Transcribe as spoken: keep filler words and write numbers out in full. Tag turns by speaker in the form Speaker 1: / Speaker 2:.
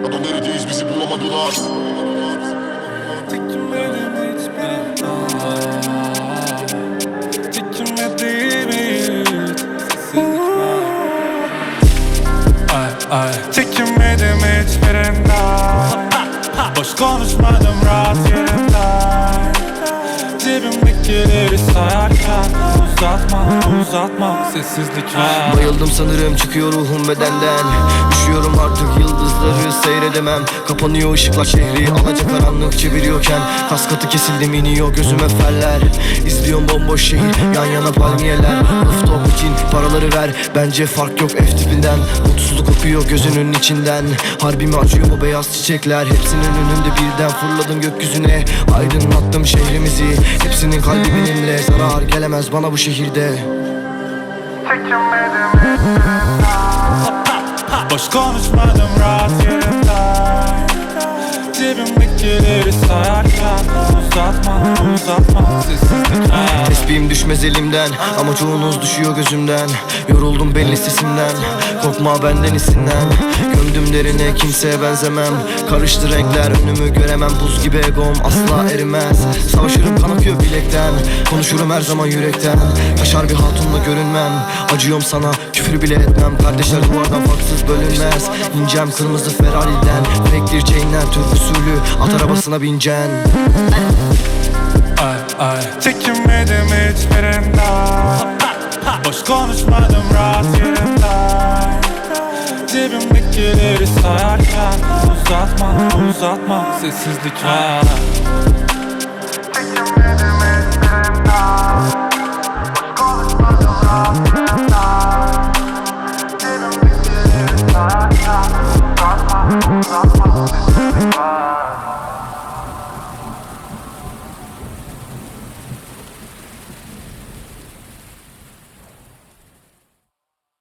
Speaker 1: Adam neredeyiz bizi bulamadılar.
Speaker 2: Çekinmedim hiçbir daha. Çekinmedim hiç. Sessizlik var. Ay ay. Çekinmedim hiçbirinden. Boş konuşmadım rahat yerimden. Cebimdekileri sayarken uzatma, uzatma, sessizlik var.
Speaker 3: Bayıldım sanırım, çıkıyor ruhum bedenden. Üşüyorum artık, yıldızları seyredemem. Kapanıyor ışıklar, şehri alacakaranlık çeviriyorken. Kas katı kesildim, iniyor gözüme feller. İzliyorum bomboş şehir, yan yana palmiyeler. Rooftop için paraları ver, bence fark yok F tipinden. Mutsuzluk kokuyor gözünün içinden. Harbi mi acıyor bu beyaz çiçekler? Hepsinin önünde birden fırladım gökyüzüne. Aydınlattım şehrimizi, hepsinin kalbi benimle. Zarar gelemez bana bu şehirde.
Speaker 2: Çekinmedim hiçbirinden. Boş konuşmadım rahat yerimden. Cebimdekileri sayarken uzatma, uzatma, sessizlik var.
Speaker 3: Tesbihim düşmez elimden ama çoğunuz düşüyor gözümden. Yoruldum belli sesimden, korkma benden isimden. Gömdüm derine, kimseye benzemem. Karıştı renkler, önümü göremem. Buz gibi egom asla erimez. Savaşırım, kan akıyor bilekten. Konuşurum her zaman yürekten. Yaşar bir hatunla görünmem. Acıyorum sana, küfür bile etmem. Kardeşler duvardan farksız bölünmez. İncem kırmızı Ferrari'den. Renkli chainler, Türk usulü at arabasına bineceksin.
Speaker 2: Ay ay. Çekinmedim hiçbirinden. Boş konuşmadım rahat yerimden. Cebimdekileri sayarken uzatma, uzatma, sessizlik var. Çekinmedim hiçbirinden. Boş konuşmadım rahat yerimden. Cebimdekileri sayarken uzatma, uzatma, sessizlik var.